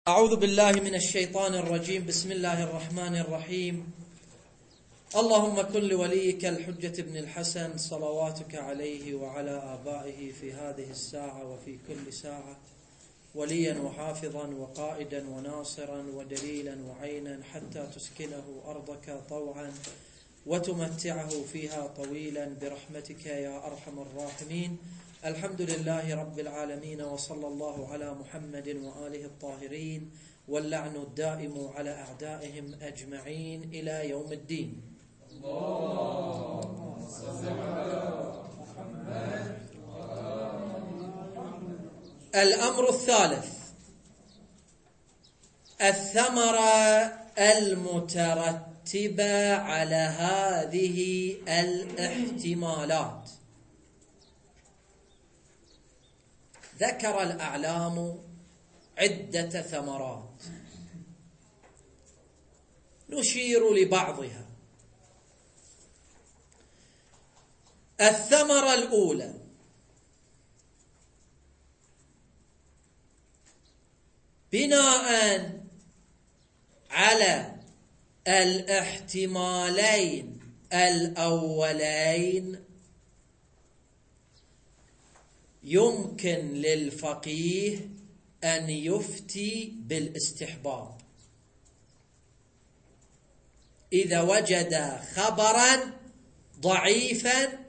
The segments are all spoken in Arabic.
أعوذ بالله من الشيطان الرجيم. بسم الله الرحمن الرحيم. اللهم كن لوليك الحجة بن الحسن صلواتك عليه وعلى آبائه في هذه الساعة وفي كل ساعة وليا وحافظا وقائدا وناصرا ودليلا وعينا حتى تسكنه أرضك طوعا وتمتعه فيها طويلا برحمتك يا أرحم الراحمين. الحمد لله رب العالمين، وصلى الله على محمد وآله الطاهرين، واللعن الدائم على أعدائهم أجمعين إلى يوم الدين. اللهم صل على محمد. الأمر الثالث: الثمرة المترتبة على هذه الاحتمالات. ذكر الأعلام عدة ثمرات نشير لبعضها. الثمرة الأولى: بناء على الاحتمالين الأولين يمكن للفقيه أن يفتي بالاستحباب إذا وجد خبرا ضعيفا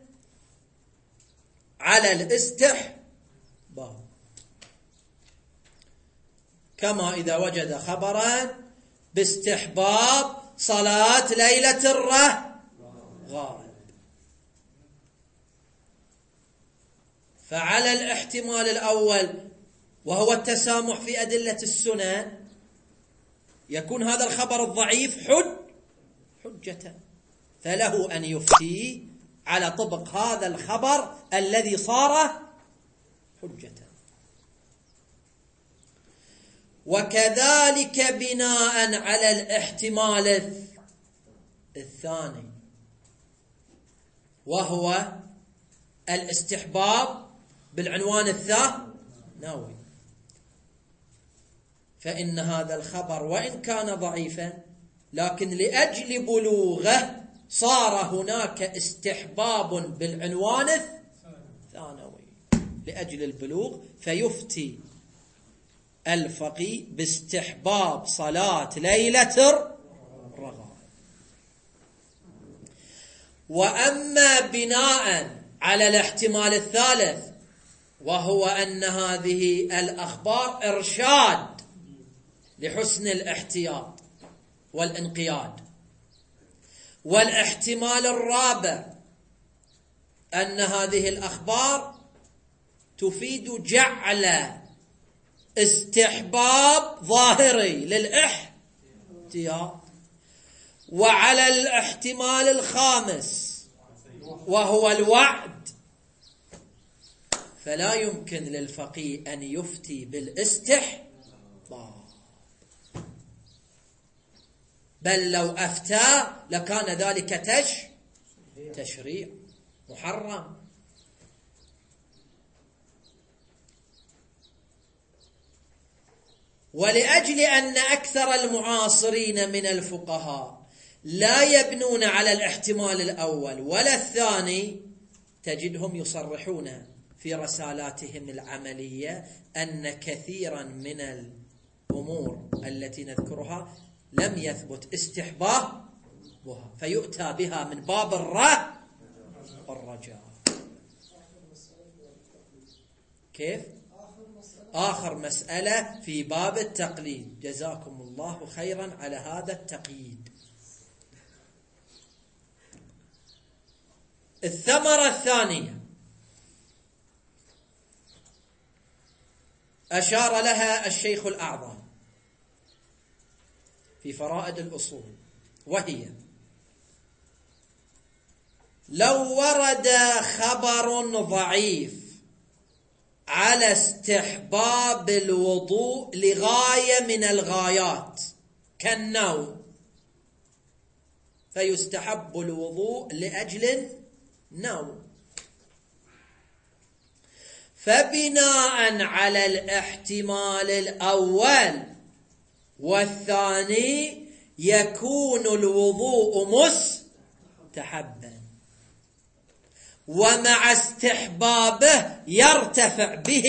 على الاستحباب، كما إذا وجد خبرا باستحباب صلاة ليلة الرغائب. فعلى الاحتمال الأول وهو التسامح في أدلة السنن يكون هذا الخبر الضعيف حجة، فله أن يفتي على طبق هذا الخبر الذي صار حجة. وكذلك بناء على الاحتمال الثاني وهو الاستحباب بالعنوان الثانوي، فإن هذا الخبر وإن كان ضعيفا لكن لأجل بلوغه صار هناك استحباب بالعنوان الثانوي لأجل البلوغ، فيفتي الفقيه باستحباب صلاة ليلة الرغائب. وأما بناء على الاحتمال الثالث وهو أن هذه الأخبار إرشاد لحسن الاحتياط والانقياد، والاحتمال الرابع أن هذه الأخبار تفيد جعل استحباب ظاهري للاحتياط. وعلى الاحتمال الخامس وهو الوعد فلا يمكن للفقيه أن يفتي بالاستحباب، بل لو أفتى لكان ذلك تشريع محرم. ولأجل أن أكثر المعاصرين من الفقهاء لا يبنون على الاحتمال الأول ولا الثاني، تجدهم يصرحون في رسالاتهم العملية أن كثيرا من الأمور التي نذكرها لم يثبت استحبابها، فيؤتى بها من باب الرجاء. كيف؟ آخر مسألة في باب التقليد. جزاكم الله خيرا على هذا التقييد. الثمرة الثانية أشار لها الشيخ الأعظم في فرائد الأصول، وهي: لو ورد خبر ضعيف على استحباب الوضوء لغاية من الغايات كالنوم، فيستحب الوضوء لأجل النوم. فبناء على الاحتمال الأول والثاني يكون الوضوء مستحبا، ومع استحبابه يرتفع به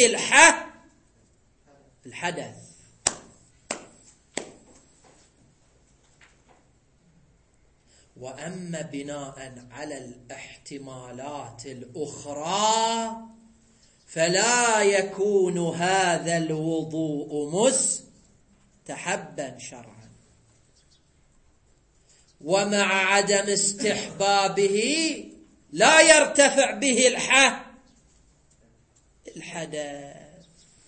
الحدث. وأما بناء على الاحتمالات الأخرى فلا يكون هذا الوضوء مستحبا شرعا، ومع عدم استحبابه لا يرتفع به الحدث،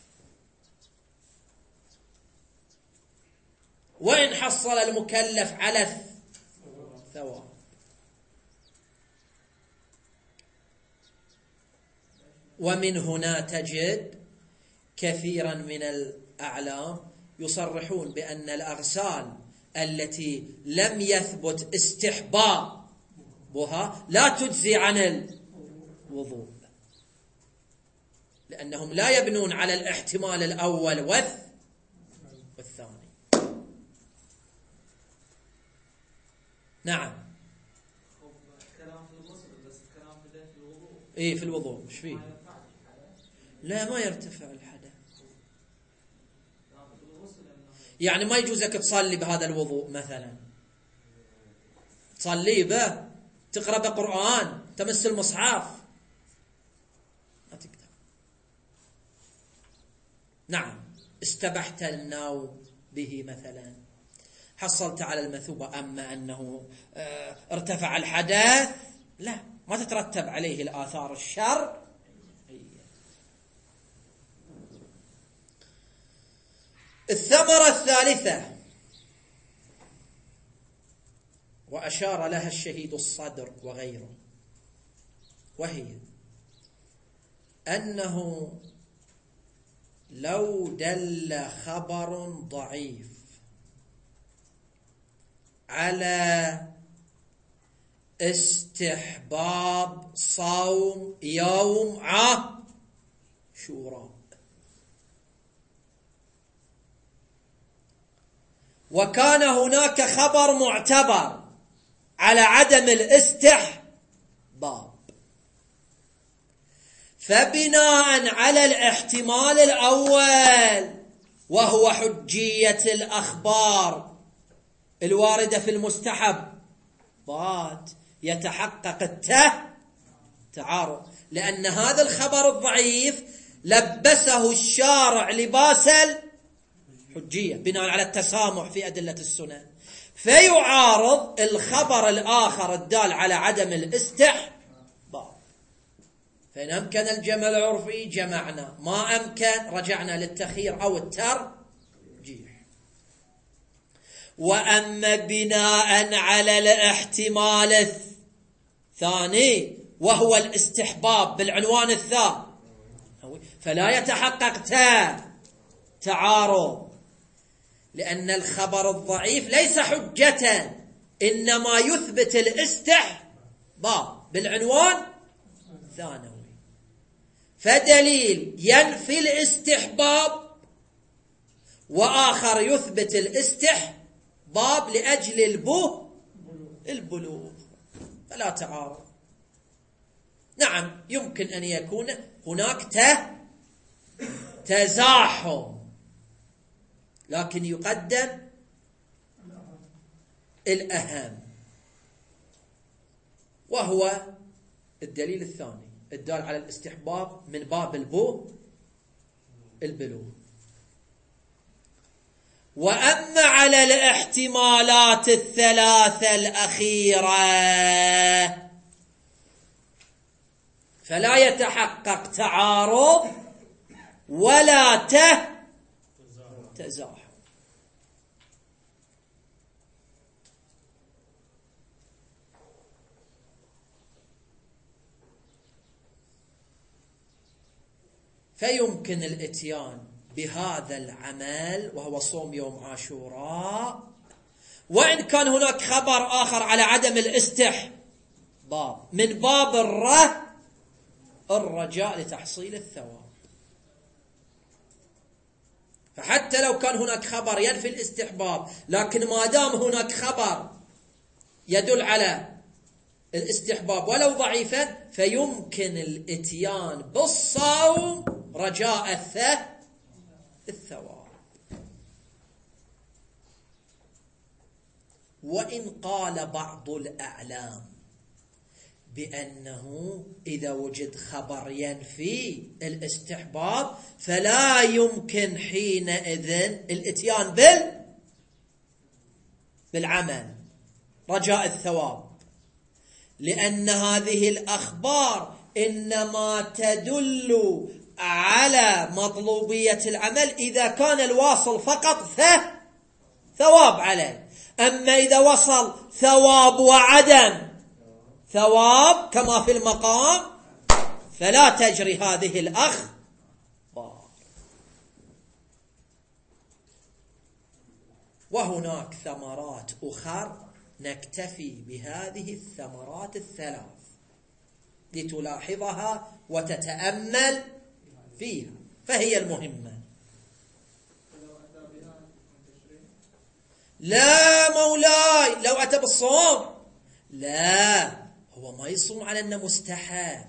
وإن حصل المكلف على الثواب. ومن هنا تجد كثيرا من الأعلام يصرحون بأن الأغسال التي لم يثبت استحبابها لا تجزي عن الوضوء، لأنهم لا يبنون على الاحتمال الأول والثاني. نعم. كلام في الغسل بس كلام في الوضوء. ايه في الوضوء ايش فيه؟ لا ما يرتفع الحدث. يعني ما يجوزك تصلي بهذا الوضوء مثلا، تصلي به، تقرأ بقرآن، تمس المصحف، ما تقدر. نعم. استبحت النوم به مثلا، حصلت على المثوبة. أما أنه ارتفع الحدث لا، ما تترتب عليه الآثار الشر. الثمرة الثالثة وأشار لها الشهيد الصدر وغيره، وهي أنه لو دل خبر ضعيف على استحباب صوم يوم عاشوراء، وكان هناك خبر معتبر على عدم الاستحباب، فبناء على الاحتمال الأول وهو حجية الأخبار الواردة في المستحبات يتحقق التعارض، لأن هذا الخبر الضعيف لبسه الشارع لباس الحجية بناء على التسامح في أدلة السنة، فيعارض الخبر الآخر الدال على عدم الاستحباب. فإن أمكن الجمع العرفي جمعنا، ما أمكن رجعنا للتخيير أو الترجيح. وأما بناء على الاحتمال الثاني وهو الاستحباب بالعنوان الثاني فلا يتحقق تعارض، لأن الخبر الضعيف ليس حجة، إنما يثبت الاستحباب بالعنوان الثانوي، فدليل ينفي الاستحباب وآخر يثبت الاستحباب لأجل البلوغ، فلا تعارض. نعم يمكن أن يكون هناك تزاحم، لكن يقدم الأهم وهو الدليل الثاني الدال على الاستحباب من باب البلوغ. وأما على الاحتمالات الثلاثة الأخيرة فلا يتحقق تعارض ولا تزاحم. فيمكن الاتيان بهذا العمل وهو صوم يوم عاشوراء، وإن كان هناك خبر آخر على عدم الاستحباب من باب الرجاء لتحصيل الثواب. فحتى لو كان هناك خبر ينفي الاستحباب، لكن ما دام هناك خبر يدل على الاستحباب ولو ضعيفا، فيمكن الاتيان بالصوم رجاء الثواب. وإن قال بعض الأعلام بأنه إذا وجد خبر ينفي الاستحباب فلا يمكن حينئذ الاتيان بالعمل رجاء الثواب، لأن هذه الأخبار إنما تدل على مطلوبية العمل إذا كان الواصل فقط ثواب عليه. أما إذا وصل ثواب وعدم ثواب كما في المقام فلا تجري هذه الأخبار. وهناك ثمرات أخرى نكتفي بهذه الثمرات الثلاث لتلاحظها وتتأمل فيها، فهي المهمة. لا مولاي لو أتى بالصوم، لا، هو ما يصوم على أنه مستحب،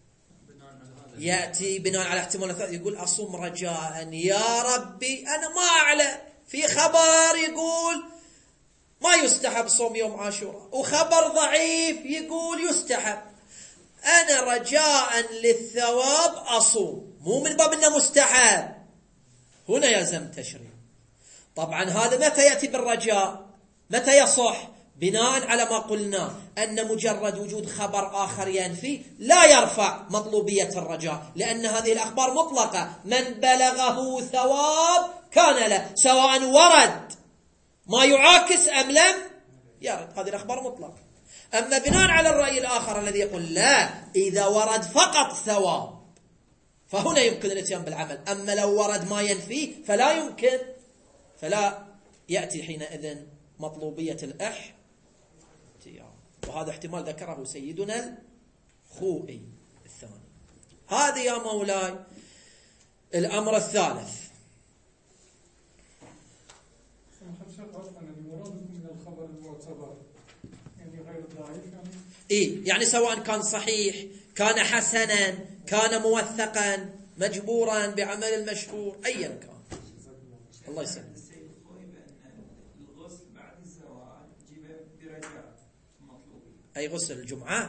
يأتي بناء على احتمال يقول أصوم رجاء يا ربي أنا ما أعلم، في خبر يقول ما يستحب صوم يوم عاشوراء وخبر ضعيف يقول يستحب، أنا رجاء للثواب أصوم، مو من باب أنه مستحب. هنا يلزم تشريع. طبعا هذا متى يأتي بالرجاء؟ متى يصح؟ بناء على ما قلنا أن مجرد وجود خبر آخر ينفي لا يرفع مطلوبية الرجاء، لأن هذه الأخبار مطلقة، من بلغه ثواب كان له، سواء ورد ما يعاكس أم لم يرد، هذه الأخبار مطلقة. أما بناء على الرأي الآخر الذي يقول لا، إذا ورد فقط ثواب فهنا يمكن الاتيان بالعمل، أما لو ورد ما ينفي فلا يمكن، فلا يأتي حينئذ مطلوبية الاحتياط. وهذا احتمال ذكره سيدنا الخوئي الثاني. هذا يا مولاي الأمر الثالث. يعني سواء كان صحيح، كان حسنا، كان موثقا، مجبورا بعمل المشهور، أيا كان. الله يسلمك. أي غسل الجمعة؟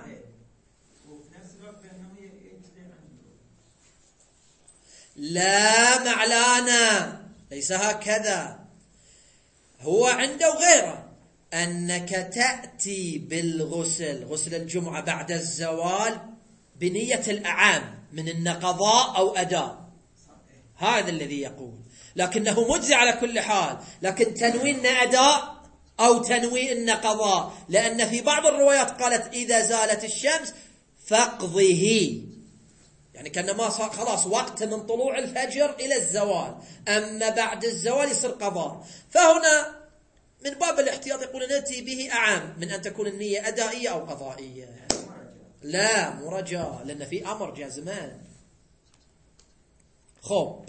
لا معلانا، ليس هكذا، هو عنده غيره، أنك تأتي بالغسل غسل الجمعة بعد الزوال بنية الأعام من النقضاء أو أداء، هذا الذي يقول، لكنه مجزي على كل حال، لكن تنوين أداء أو تنوي النقضاء، لأن في بعض الروايات قالت إذا زالت الشمس فاقضه، يعني كأنما خلاص وقت من طلوع الفجر إلى الزوال، أما بعد الزوال يصير قضاء. فهنا من باب الاحتياط يقول نأتي به أعم من أن تكون النية أدائية أو قضائية. لا مو رجاء، لأن في أمر جازمان. خب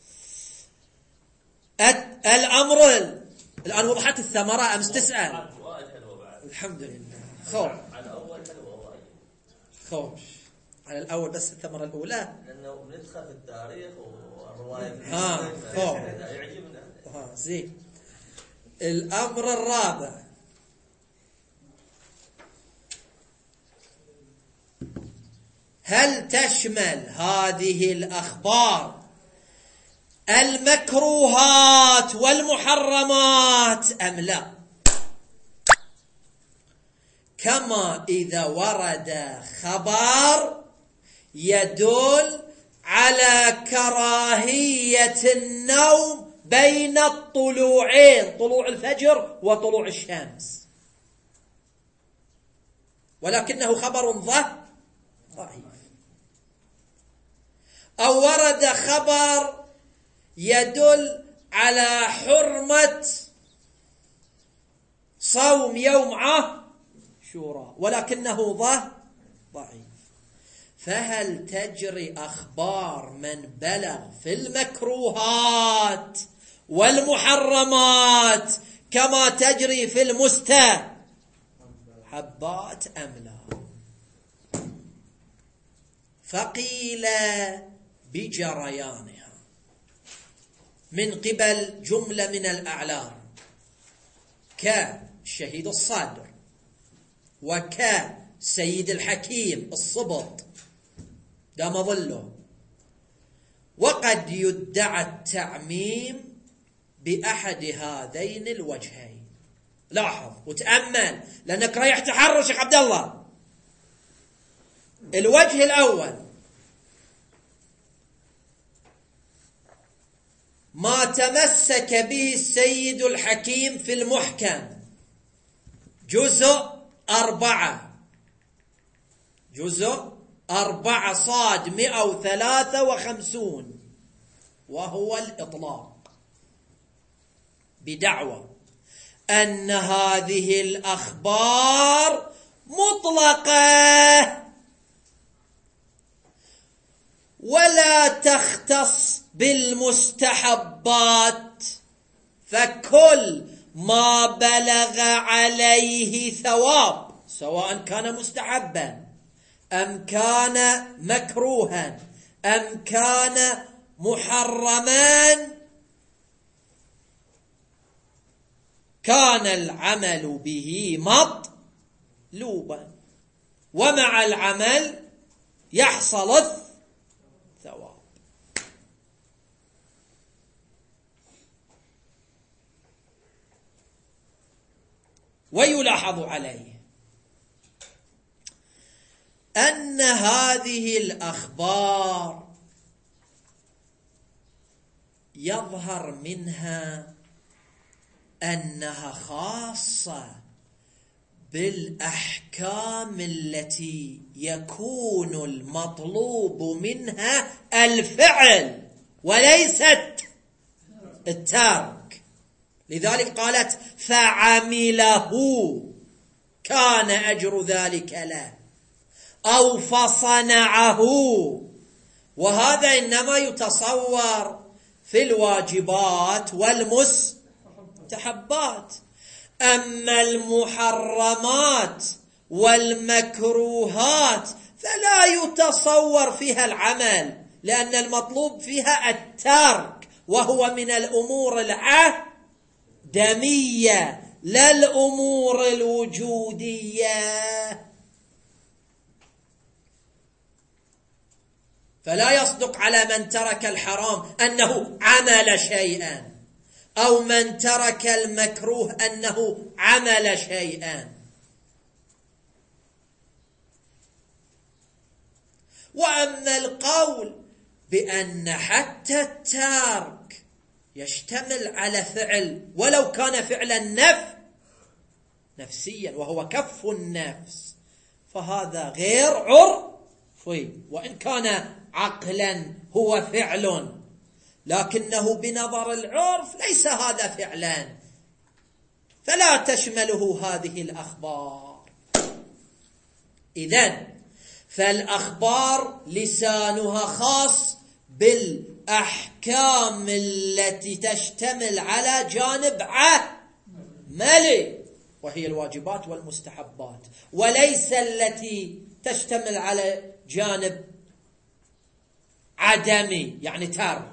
الأمر الآن وضحت الثمرة، أمس تسأل. الحمد لله. خوف على الأول حلوة، خوف على الأول بس الثمرة الأولى لأنه بندخل في التاريخ والرواية خوف يعجبنا. زين. الأمر الرابع، هل تشمل هذه الأخبار المكروهات والمحرمات أم لا؟ كما إذا ورد خبر يدل على كراهية النوم بين الطلوعين، طلوع الفجر وطلوع الشمس، ولكنه خبر ضعيف، أو ورد خبر يدل على حرمة صوم يوم عاشوراء ولكنه ضعيف، فهل تجري أخبار من بلغ في المكروهات والمحرمات كما تجري في المستحبات أم لا؟ فقيل بجريانها من قبل جملة من الأعلام كالشهيد الصادر وكسيد الحكيم الصبط دام ظله، وقد يدعى التعميم بأحد هذين الوجهين. لاحظ وتأمل لأنك رايح تحرر شيخ عبد الله. الوجه الأول ما تمسك به السيد الحكيم في المحكم جزء 4 صاد 153، وهو الإطلاق بدعوى أن هذه الأخبار مطلقة ولا تختص بالمستحبات، فكل ما بلغ عليه ثواب سواء كان مستحبا أم كان مكروها أم كان محرما كان العمل به مطلوبا، ومع العمل يحصل الثواب. ويلاحظ عليه أن هذه الأخبار يظهر منها أنها خاصة بالأحكام التي يكون المطلوب منها الفعل وليست الترك. لذلك قالت فعمله كان أجر ذلك له، أو فصنعه، وهذا إنما يتصور في الواجبات والمستحبات. أما المحرمات والمكروهات فلا يتصور فيها العمل، لأن المطلوب فيها الترك، وهو من الأمور العدمية لا الأمور الوجودية. فلا يصدق على من ترك الحرام أنه عمل شيئا، أو من ترك المكروه أنه عمل شيئا. وأما القول بأن حتى الترك يشتمل على فعل ولو كان فعلا نفسيا وهو كف النفس، فهذا غير عرفي، وإن كان عقلا هو فعل، لكنه بنظر العرف ليس هذا فعلا، فلا تشمله هذه الأخبار. إذن فالأخبار لسانها خاص بالأحكام التي تشتمل على جانب عملي وهي الواجبات والمستحبات، وليس التي تشتمل على جانب عدمي يعني ترك.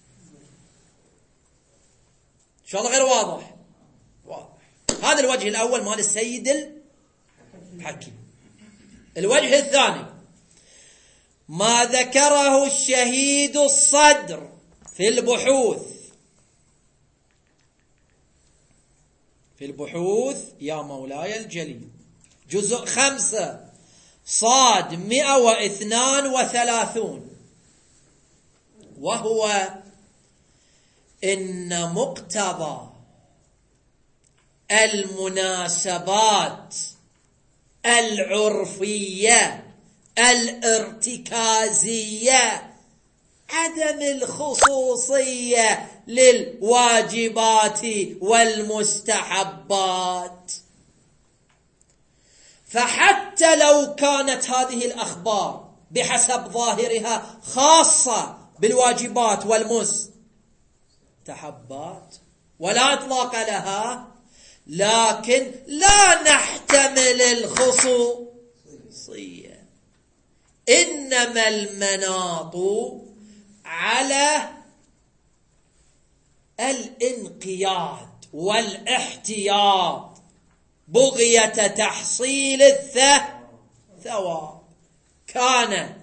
إن شاء الله غير واضح؟ هذا الوجه الأول مال السيد الحكيم. الوجه الثاني ما ذكره الشهيد الصدر في البحوث يا مولاي الجليل، جزء 5 صاد 132، وهو إن مقتضى المناسبات العرفية الارتكازية عدم الخصوصية للواجبات والمستحبات. فحتى لو كانت هذه الأخبار بحسب ظاهرها خاصة بالواجبات مستحبات ولا إطلاق لها، لكن لا نحتمل الخصوصية، إنما المناط على الانقياد والاحتياط بغية تحصيل الثواب. كان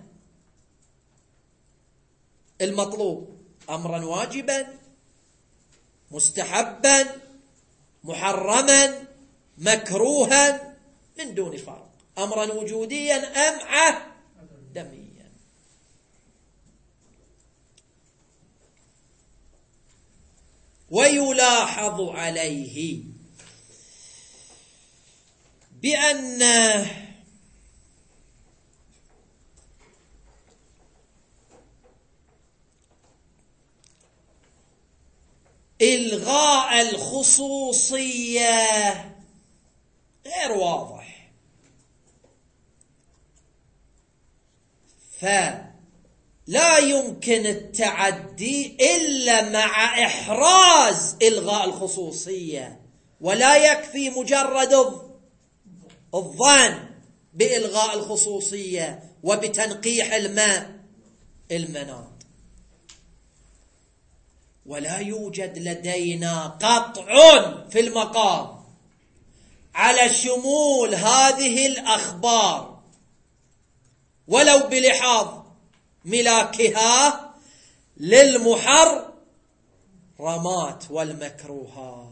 المطلوب أمرا واجبا، مستحبا، محرما، مكروها، من دون فرق، أمرا وجوديا أم عدميا. ويلاحظ عليه بأن إلغاء الخصوصية غير واضح، فلا يمكن التعدي إلا مع إحراز إلغاء الخصوصية، ولا يكفي مجرد الظن بإلغاء الخصوصية وبتنقيح المناط. ولا يوجد لدينا قطع في المقام على شمول هذه الأخبار ولو بلحاظ ملاكها للمحرمات والمكروهات.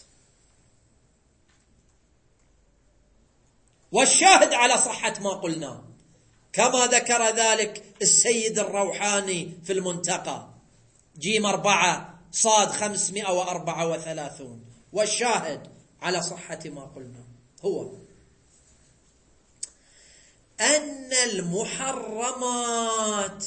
والشاهد على صحة ما قلنا كما ذكر ذلك السيد الروحاني في المنتقى جيم 4 صاد 534. والشاهد على صحة ما قلنا هو أن المحرمات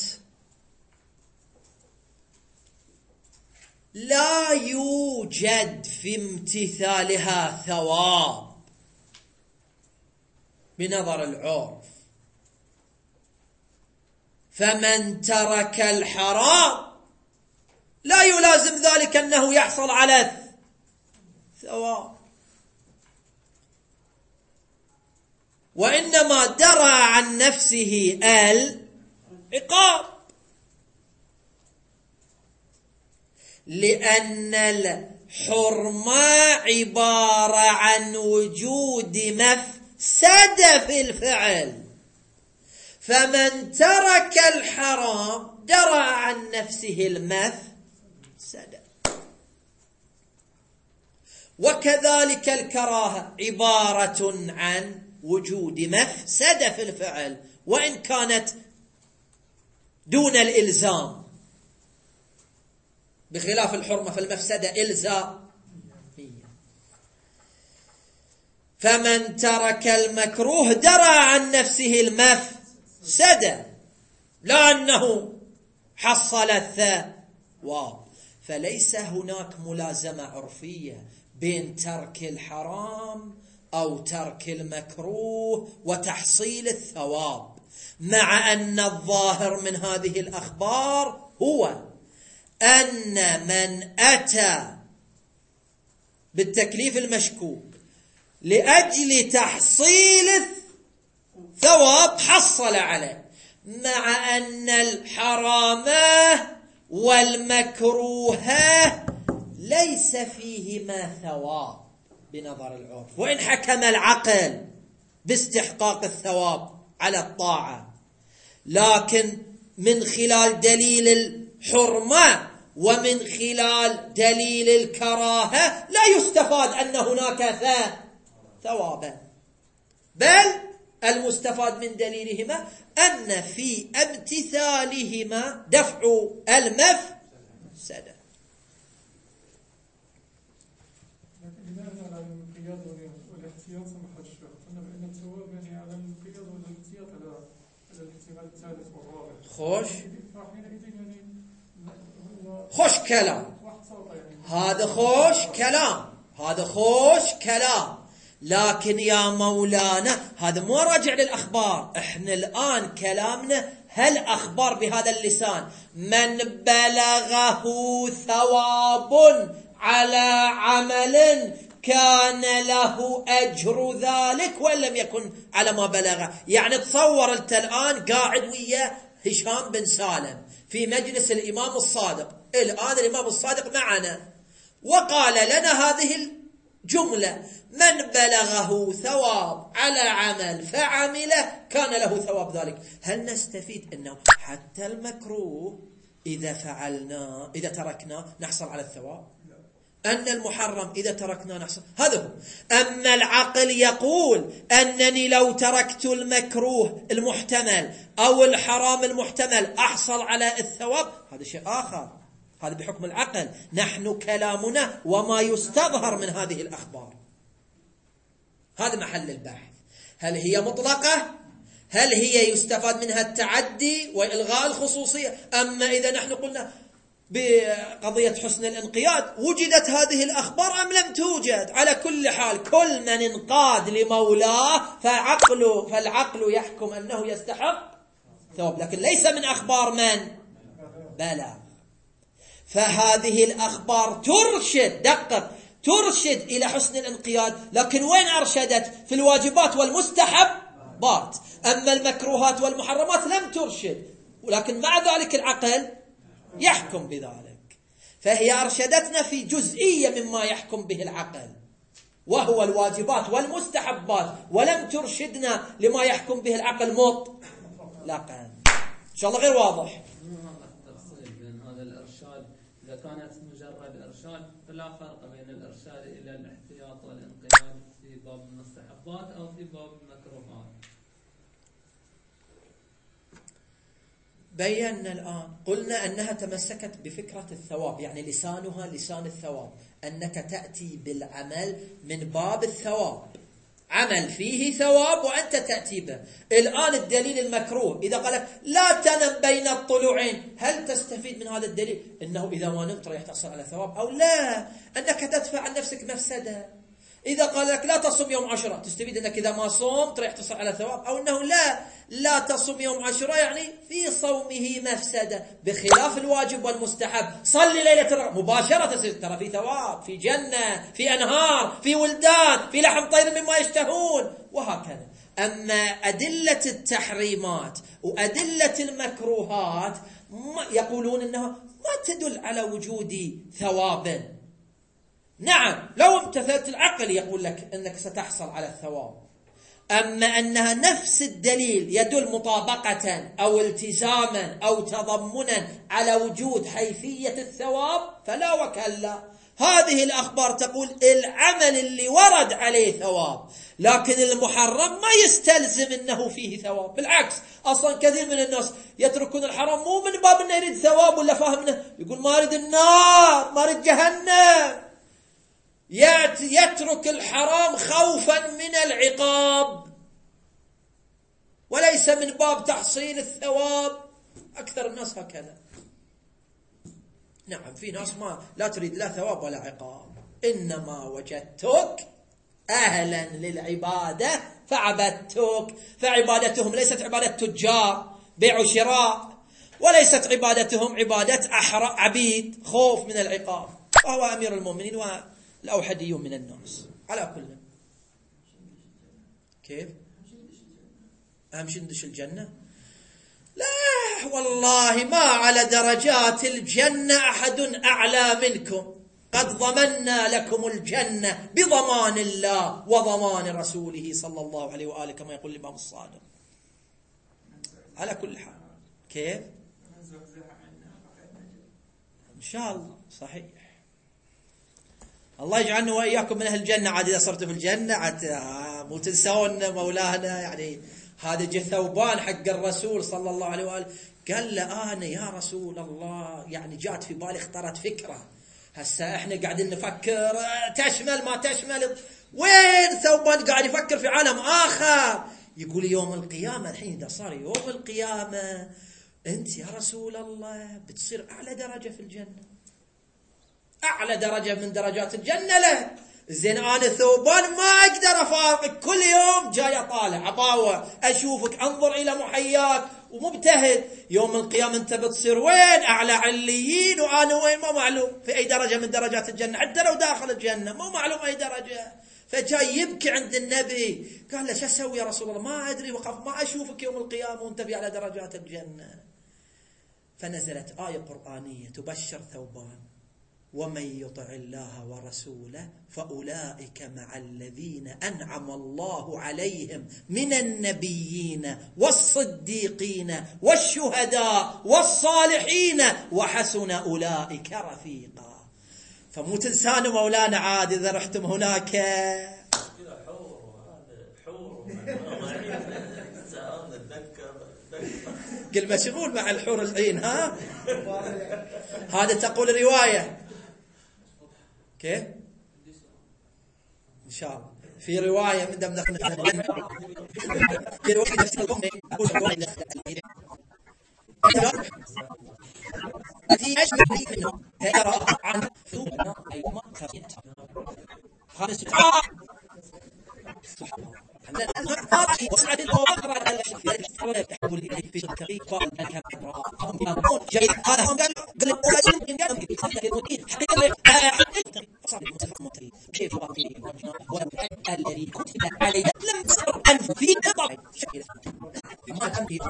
لا يوجد في امتثالها ثواب بنظر العرف، فمن ترك الحرام لا يلازم ذلك أنه يحصل على ثواب، وإنما درى عن نفسه العقاب، لأن الحرمة عبارة عن وجود مفسدة في الفعل، فمن ترك الحرام درى عن نفسه المفسدة. وكذلك الكراهة عبارة عن وجود مفسدة في الفعل وإن كانت دون الإلزام، بخلاف الحرمة فالمفسدة إلزامية. فمن ترك المكروه درى عن نفسه المفسدة لا أنه حصل الثواب، فليس هناك ملازمة عرفية بين ترك الحرام أو ترك المكروه وتحصيل الثواب، مع أن الظاهر من هذه الأخبار هو أن من أتى بالتكليف المشكوك لأجل تحصيل الثواب حصل عليه، مع أن الحرام والمكروه ليس فيهما ثواب بنظر العرف، وإن حكم العقل باستحقاق الثواب على الطاعة، لكن من خلال دليل الحرمة ومن خلال دليل الكراهة لا يستفاد أن هناك ثوابا، بل المستفاد من دليلهما أن في امتثالهما دفع المفسدة. والاحتياط سمح الشيخ قلنا بأن الثواب يعني على الانقياد والاحتياط على الاحتمال الثالث والرابع. حينئذ يعني خوش كلام هذا، خوش كلام هذا، خوش كلام، لكن يا مولانا هذا مو راجع للأخبار. احنا الآن كلامنا هل أخبر بهذا اللسان من بلغه ثواب على عمل كان له أجر ذلك وإن لم يكن على ما بلغه؟ يعني تصور أنت الآن قاعد ويا هشام بن سالم في مجلس الإمام الصادق، الآن الإمام الصادق معنا وقال لنا هذه الجملة: من بلغه ثواب على عمل فعمله كان له ثواب ذلك. هل نستفيد أنه حتى المكروه إذا تركناه نحصل على الثواب؟ أن المحرم إذا تركناه نحصل؟ هذا هو. أما العقل يقول أنني لو تركت المكروه المحتمل أو الحرام المحتمل أحصل على الثواب، هذا شيء آخر، هذا بحكم العقل. نحن كلامنا وما يستظهر من هذه الأخبار، هذا محل البحث. هل هي مطلقة؟ هل هي يستفاد منها التعدي وإلغاء الخصوصية؟ أما إذا نحن قلنا بقضية حسن الانقياد وجدت هذه الأخبار أم لم توجد، على كل حال كل من انقاد لمولاه فالعقل يحكم أنه يستحق ثواب، لكن ليس من أخبار من بلغ. فهذه الأخبار ترشد، دقق، ترشد إلى حسن الانقياد، لكن وين أرشدت؟ في الواجبات والمستحبات. أما المكروهات والمحرمات لم ترشد، ولكن مع ذلك العقل يحكم بذلك. فهي أرشدتنا في جزئية مما يحكم به العقل وهو الواجبات والمستحبات، ولم ترشدنا لما يحكم به العقل مطلقا. إن شاء الله غير واضح. التفصيل بين هذا الإرشاد إذا كانت مجرد إرشاد، فلا فرق بين الإرشاد إلى الاحتياط والانقياد في باب المستحبات أو في باب المكروهات. بينا الآن، قلنا أنها تمسكت بفكرة الثواب، يعني لسانها لسان الثواب، أنك تأتي بالعمل من باب الثواب، عمل فيه ثواب وأنت تأتي به. الآن الدليل المكروه إذا قال لا تنم بين الطلوعين، هل تستفيد من هذا الدليل أنه إذا ما نمت راح تحصل على ثواب، أو لا أنك تدفع عن نفسك مفسدة؟ إذا قال لك لا تصم يوم عاشوراء، تستفيد أنك إذا ما صمت راح تصل على ثواب، أو أنه لا تصم يوم عاشوراء يعني في صومه مفسدة، بخلاف الواجب والمستحب. صلي ليلة مباشرة ترى في ثواب، في جنة، في أنهار، في ولدان، في لحم طير مما يشتهون، وهكذا. أما أدلة التحريمات وأدلة المكروهات يقولون أنها ما تدل على وجود ثواب. نعم لو امتثلت العقل يقول لك أنك ستحصل على الثواب، أما أنها نفس الدليل يدل مطابقة أو التزاما أو تضمنا على وجود حيثية الثواب فلا وكلا. هذه الأخبار تقول العمل اللي ورد عليه ثواب، لكن المحرم ما يستلزم أنه فيه ثواب، بالعكس أصلا كثير من الناس يتركون الحرام مو من باب أنه يريد ثواب ولا فاهمنا، يقول ما أريد النار، ما أريد جهنم، يترك الحرام خوفا من العقاب وليس من باب تحصيل الثواب. أكثر الناس هكذا. نعم في ناس لا تريد لا ثواب ولا عقاب، إنما وجدتك أهلا للعبادة فعبدتك. فعبادتهم ليست عبادة تجار بيع وشراء، وليست عبادتهم عبادة عبيد خوف من العقاب، وهو أمير المؤمنين والأوحدي من الناس. على كل كيف أهم شيء ندش الجنة؟ لا والله ما على درجات الجنة أحد أعلى منكم، قد ضمنا لكم الجنة بضمان الله وضمان رسوله صلى الله عليه وآله كما يقول الإمام الصادق. على كل حال كيف إن شاء الله صحيح. الله يجعلنا وإياكم من أهل الجنة. عاد إذا صرتوا في الجنة عاد مو تنسون مولانا، يعني هذا ثوبان حق الرسول صلى الله عليه وآله. قال له أنا يا رسول الله يعني جات في بالي اخترت فكرة، هسا احنا قاعدين نفكر تشمل ما تشمل، وين ثوبان قاعد يفكر في عالم آخر. يقول يوم القيامة، الحين إذا صار يوم القيامة أنت يا رسول الله بتصير أعلى درجة في الجنة، أعلى درجة من درجات الجنة لك، زين أنا ثوبان ما أقدر أفارقك، كل يوم جاي أطالع أطاوع أشوفك أنظر إلى محياك ومبتهل. يوم القيامة أنت بتصير وين؟ أعلى عليين، وأنا وين؟ ما معلوم في أي درجة من درجات الجنة، حتى لو داخل الجنة ما معلوم أي درجة. فجاي يبكي عند النبي، قال له شو أسوي يا رسول الله؟ ما أدري، وقف ما أشوفك يوم القيامة وأنت في على درجات الجنة. فنزلت آية قرآنية تبشر ثوبان: ومن يطع الله ورسوله فأولئك مع الذين أنعم الله عليهم من النبيين والصديقين والشهداء والصالحين وحسن أولئك رفيقا. فمو تنسانوا مولانا عاد إذا رحتم هناك. قل مشغول مع الحور العين. ها هذا تقول رواية كيف إن شاء الله في رواية من دم دخلنا في رواية نفس الأمة التي أجمع منه ترى عن ثوبنا أي مكة خالص وصعد الأوبر على الشفير يحول إليه في الكريم قال ذلك هم يقولون جيد قال هم قالوا قالوا كيف الذي كتب عليه لم يصر عنه في قطع ما كان في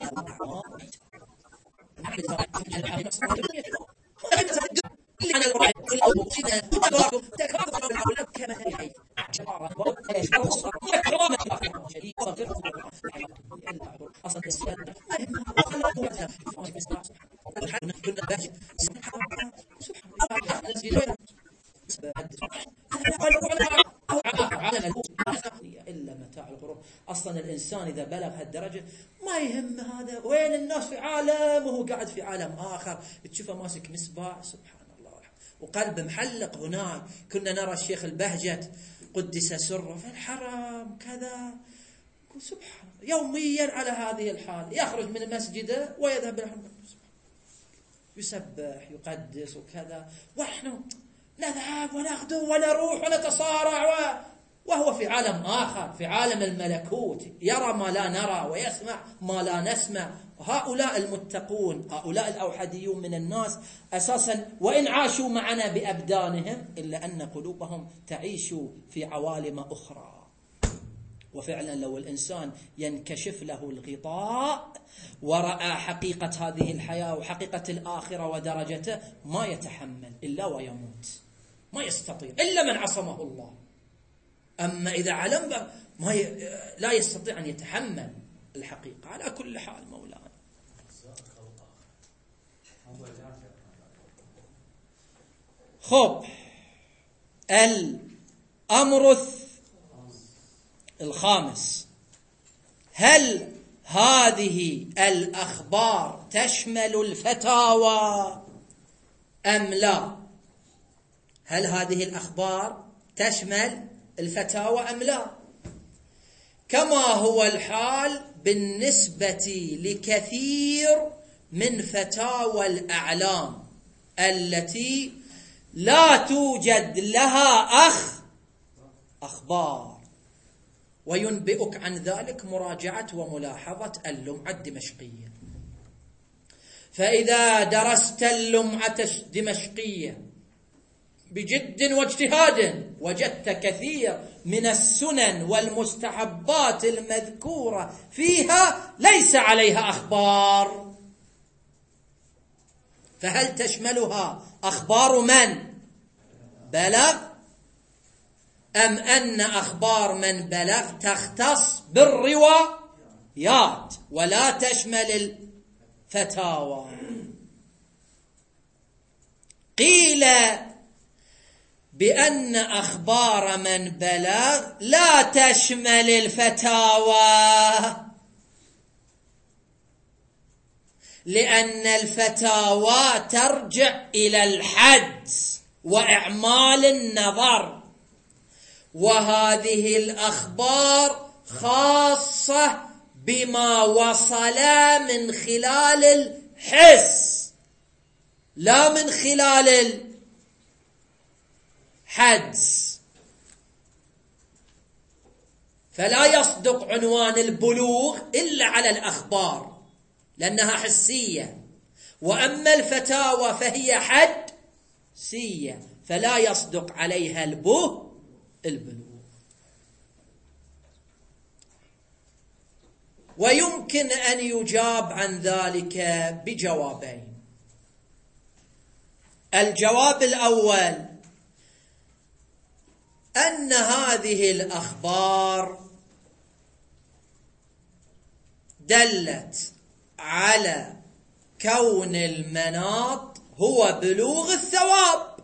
إلا متاع الغرور. أصلا الإنسان إذا بلغ هالدرجة ما يهم هذا وين الناس في عالم وهو قاعد في عالم آخر. تشوفه ماسك مصباح سبحان الله وقلب محلق هناك. كنا نرى الشيخ البهجت قدس سره في الحرم كذا، سبحان يوميا على هذه الحال، يخرج من المسجد ويذهب إلى الحرم يسبح يقدس وكذا، ونحن نذهب ونغدو ونروح ونتصارع وهو في عالم آخر، في عالم الملكوت، يرى ما لا نرى ويسمع ما لا نسمع. هؤلاء المتقون هؤلاء الأوحديون من الناس أساسا وإن عاشوا معنا بأبدانهم إلا أن قلوبهم تعيش في عوالم أخرى. وفعلا لو الإنسان ينكشف له الغطاء ورأى حقيقة هذه الحياة وحقيقة الآخرة ودرجته ما يتحمل إلا ويموت، ما يستطيع إلا من عصمه الله. أما إذا علم لا يستطيع أن يتحمل الحقيقة. على كل حال مولانا خب الأمر الخامس: هل هذه الأخبار تشمل الفتاوى أم لا؟ هل هذه الأخبار تشمل الفتاوى أم لا؟ كما هو الحال بالنسبة لكثير من فتاوى الأعلام التي لا توجد لها أخبار. وينبئك عن ذلك مراجعة وملاحظة اللمعة الدمشقية. فإذا درست اللمعة الدمشقية بجد واجتهاد وجدت كثير من السنن والمستحبات المذكورة فيها ليس عليها أخبار. فهل تشملها أخبار من بلغ أم أن أخبار من بلغ تختص بالروايات ولا تشمل الفتاوى؟ قيل بأن أخبار من بلغ لا تشمل الفتاوى، لأن الفتاوى ترجع إلى الحد وإعمال النظر، وهذه الأخبار خاصة بما وصل من خلال الحس لا من خلال الحدس. فلا يصدق عنوان البلوغ إلا على الأخبار لأنها حسية، وأما الفتاوى فهي حدسية فلا يصدق عليها البلوغ. ويمكن أن يجاب عن ذلك بجوابين. الجواب الأول أن هذه الأخبار دلت على كون المناط هو بلوغ الثواب،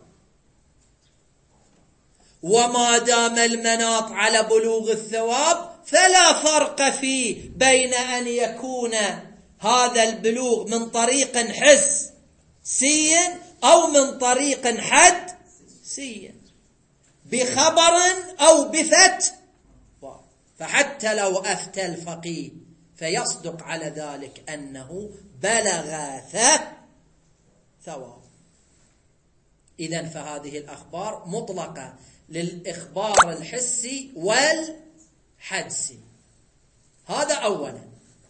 وما دام المناط على بلوغ الثواب فلا فرق فيه بين أن يكون هذا البلوغ من طريق حسي أو من طريق حدسي، بخبر أو بفتوى. فحتى لو أفتى الفقيه فيصدق على ذلك أنه بلغ ثواب. إذن فهذه الأخبار مطلقة للإخبار الحسي والحدسي. هذا أولا.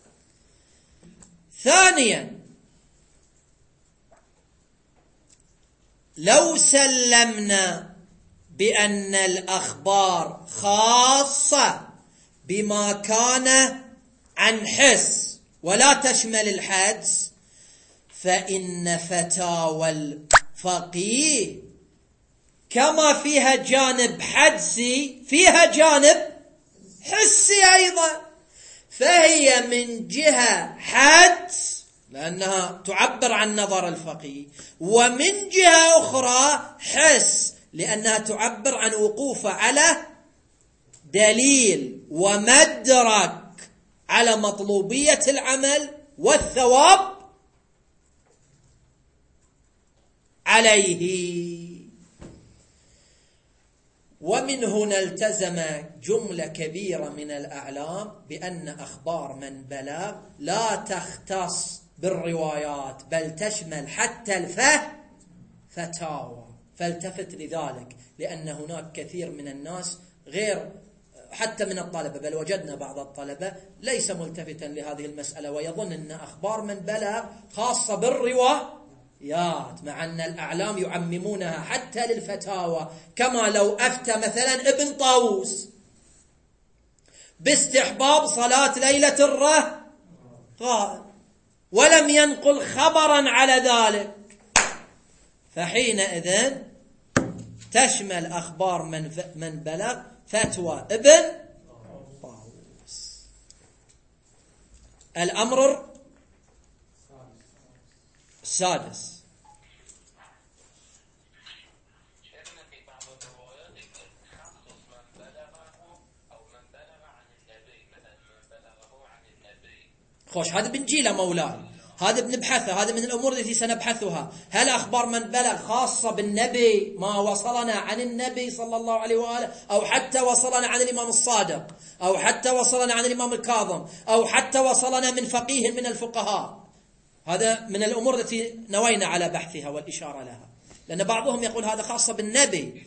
ثانيا، لو سلمنا بأن الأخبار خاصة بما كان عن حس ولا تشمل الحدس، فإن فتاوى الفقيه كما فيها جانب حدسي فيها جانب حسي أيضا، فهي من جهة حدس لأنها تعبر عن نظر الفقيه، ومن جهة أخرى حس لأنها تعبر عن وقوفه على دليل ومدرك على مطلوبية العمل والثواب عليه. ومن هنا التزم جملة كبيرة من الأعلام بأن أخبار من بلغ لا تختص بالروايات بل تشمل حتى الفتاوى. فالتفت لذلك، لأن هناك كثير من الناس غير حتى من الطلبة، بل وجدنا بعض الطلبة ليس ملتفتا لهذه المسألة ويظن أن أخبار من بلغ خاصة بالروايات، مع أن الأعلام يعممونها حتى للفتاوى. كما لو أفتى مثلا ابن طاووس باستحباب صلاة ليلة الرغائب ولم ينقل خبرا على ذلك، فحينئذ تشمل أخبار من بلغ فتوى ابن طاووس. الأمر السادس، خوش هذا بنجيله مولاي، هذا بنبحثه، هذا من الأمور التي سنبحثها. هل أخبار من بلغ خاصة بالنبي ما وصلنا عن النبي صلى الله عليه وآله، أو حتى وصلنا عن الإمام الصادق، أو حتى وصلنا عن الإمام الكاظم، أو حتى وصلنا من فقيه من الفقهاء؟ هذا من الأمور التي نوينا على بحثها والإشارة لها، لأن بعضهم يقول هذا خاصة بالنبي.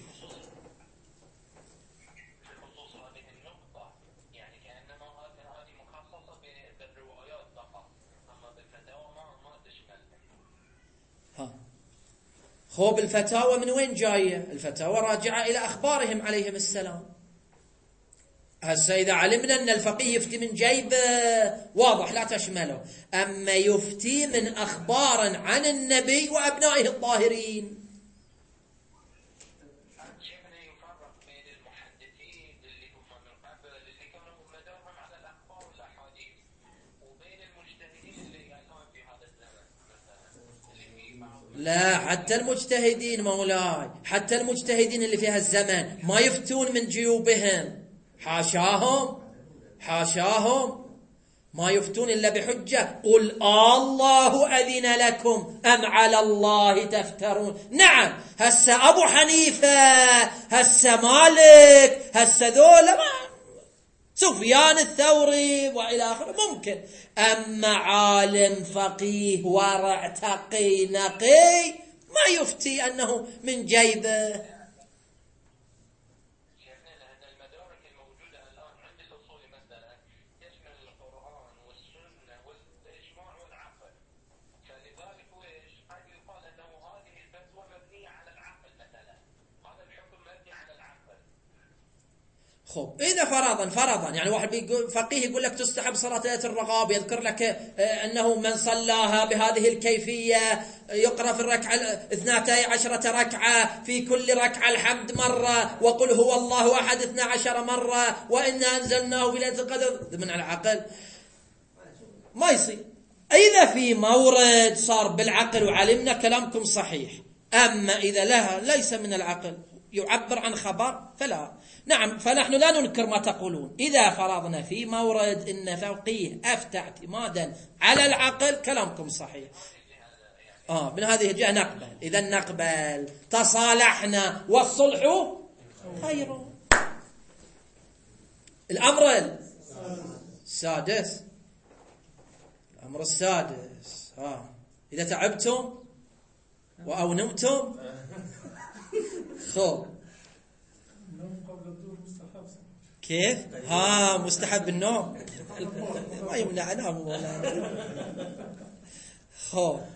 خوب الفتاوى من وين جاية؟ الفتاوى راجعة إلى أخبارهم عليهم السلام. هسه إذا علمنا أن الفقيه يفتي من جيب واضح لا تشمله، أما يفتي من أخبار عن النبي وأبنائه الطاهرين. لا، حتى المجتهدين مولاي، حتى المجتهدين اللي في هالزمن ما يفتون من جيوبهم، حاشاهم ما يفتون إلا بحجة. قل الله أذن لكم أم على الله تفترون. نعم، هسه أبو حنيفة، هسه مالك، هسه ذولا سفيان الثوري وإلى آخره ممكن، أما عالم فقيه ورع تقي نقي ما يفتي أنه من جيبه. خب إذا فرضا يعني واحد بيقول فقيه يقول لك تستحب صلاة ليلة الرغاب، يذكر لك أنه من صلاها بهذه الكيفية يقرأ في الركعة 12 ركعة، في كل ركعة الحمد مرة، وقل هو الله أحد 12 مرة، وإنا أنزلناه في ليلة القدر، من العقل ما يصير. إذا في مورد صار بالعقل وعلمنا كلامكم صحيح، أما إذا لها ليس من العقل يعبر عن خبر فلا. نعم، فنحن لا ننكر ما تقولون. إذا فرضنا في مورد إن فقيه أفتى اعتمادا على العقل كلامكم صحيح، من هذه الجهة نقبل. إذا نقبل، تصالحنا والصلح خير. الأمر السادس، الأمر السادس، إذا تعبتم أو نمتم خب النوم قبل الظهر مستحب. كيف؟ مستحب النوم ما يمنع انام ولا خب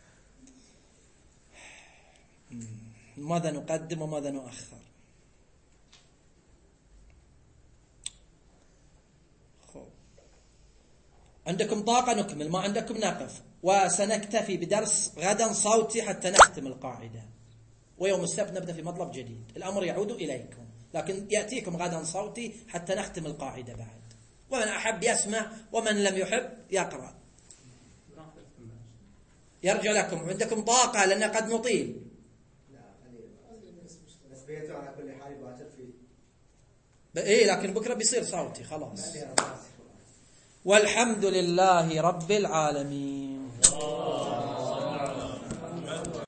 ماذا نقدم وماذا نؤخر؟ خب عندكم طاقة نكمل، ما عندكم نقف، وسنكتفي بدرس غدا صوتي حتى نختم القاعدة، ويوم السبت نبدأ في مطلب جديد. الأمر يعود إليكم، لكن يأتيكم غدا صوتي حتى نختم القاعدة بعد. ومن أحب يسمع ومن لم يحب يقرأ. يرجع لكم، عندكم طاقة لأن قد نطيل. بس بيته على كل حال يباشر فيه. لكن بكرة بيصير صوتي خلاص. والحمد لله رب العالمين.